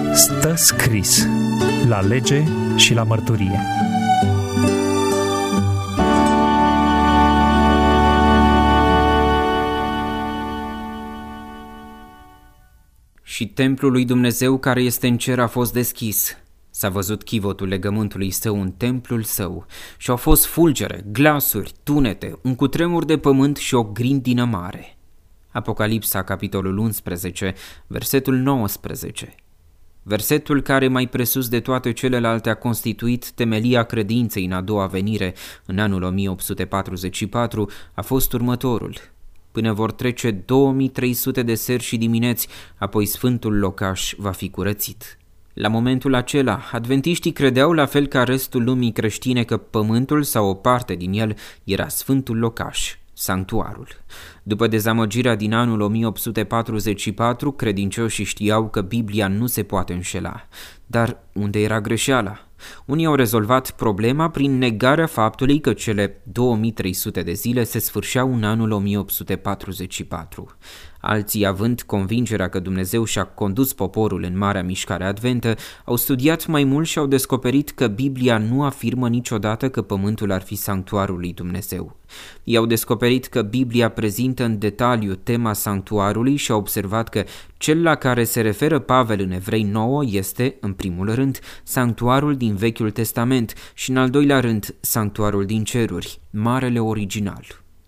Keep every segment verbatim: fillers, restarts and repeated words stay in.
Stă scris la lege și la mărturie. Și templul lui Dumnezeu care este în cer a fost deschis. S-a văzut chivotul legământului său în templul său și au fost fulgere, glasuri, tunete, un cutremur de pământ și o grindină mare. Apocalipsa, capitolul unsprezece, versetul nouăsprezece. Versetul care mai presus de toate celelalte a constituit temelia credinței în a doua venire în anul o mie opt sute patruzeci și patru a fost următorul. Până vor trece două mii trei sute de seri și dimineți, apoi sfântul locaș va fi curățit. La momentul acela, adventiștii credeau la fel ca restul lumii creștine că pământul sau o parte din el era sfântul locaș, sanctuarul. După dezamăgirea din anul o mie opt sute patruzeci și patru, credincioșii știau că Biblia nu se poate înșela. Dar unde era greșeala? Unii au rezolvat problema prin negarea faptului că cele două mii trei sute de zile se sfârșeau în anul o mie opt sute patruzeci și patru. Alții, având convingerea că Dumnezeu și-a condus poporul în marea mișcare adventă, au studiat mai mult și au descoperit că Biblia nu afirmă niciodată că pământul ar fi sanctuarul lui Dumnezeu. Ei au descoperit că Biblia prezintă în detaliu tema sanctuarului și au observat că cel la care se referă Pavel în Evrei nouă este, în primul rând, sanctuarul din Vechiul Testament și, în al doilea rând, sanctuarul din ceruri, marele original.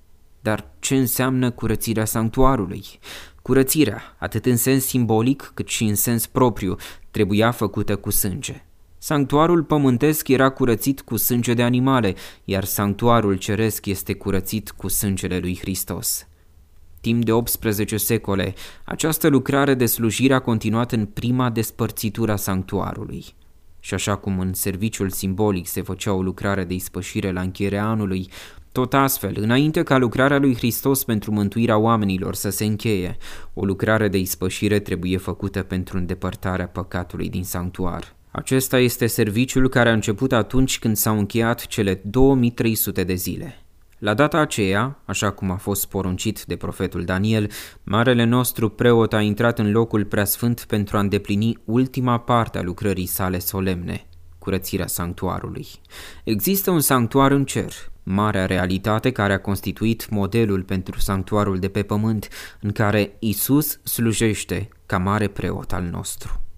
Dar ce înseamnă curățirea sanctuarului? Curățirea, atât în sens simbolic cât și în sens propriu, trebuia făcută cu sânge. Sanctuarul pământesc era curățit cu sânge de animale, iar sanctuarul ceresc este curățit cu sângele lui Hristos. Timp de optsprezece secole, această lucrare de slujire a continuat în prima despărțitură a sanctuarului. Și așa cum în serviciul simbolic se făcea o lucrare de ispășire la încheierea anului, tot astfel, înainte ca lucrarea lui Hristos pentru mântuirea oamenilor să se încheie, o lucrare de ispășire trebuie făcută pentru îndepărtarea păcatului din sanctuar. Acesta este serviciul care a început atunci când s-au încheiat cele două mii trei sute de zile. La data aceea, așa cum a fost poruncit de profetul Daniel, marele nostru preot a intrat în locul preasfânt pentru a îndeplini ultima parte a lucrării sale solemne, curățirea sanctuarului. Există un sanctuar în cer, marea realitate care a constituit modelul pentru sanctuarul de pe pământ, în care Isus slujește ca mare preot al nostru.